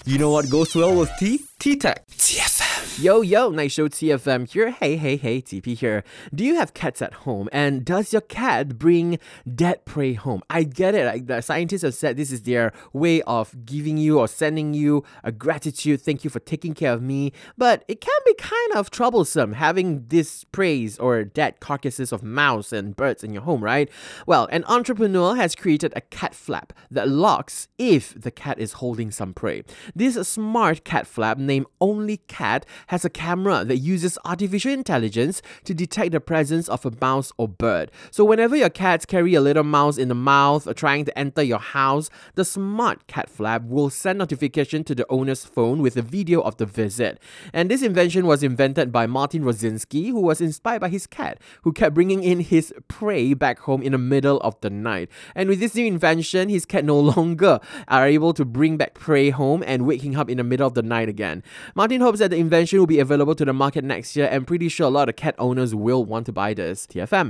You know what goes well with tea? Tea Tech. TFM. Yo, Night Show TFM here. Hey, TP here. Do you have cats at home? And does your cat bring dead prey home? I get it. Like, the scientists have said this is their way of giving you or sending you a gratitude. Thank you for taking care of me. But it can be kind of troublesome having this prey or dead carcasses of mouse and birds in your home, right? Well, an entrepreneur has created a cat flap that locks if the cat is holding some prey. This smart cat flap named Only Cat has a camera that uses artificial intelligence to detect the presence of a mouse or bird. So whenever your cats carry a little mouse in the mouth or trying to enter your house, the smart cat flap will send notification to the owner's phone with a video of the visit. And this invention was invented by Martin Rosinski, who was inspired by his cat, who kept bringing in his prey back home in the middle of the night. And with this new invention, his cat no longer are able to bring back prey home and wake him up in the middle of the night again. Martin hopes that the invention will be available to the market next year, and pretty sure a lot of cat owners will want to buy this. TFM.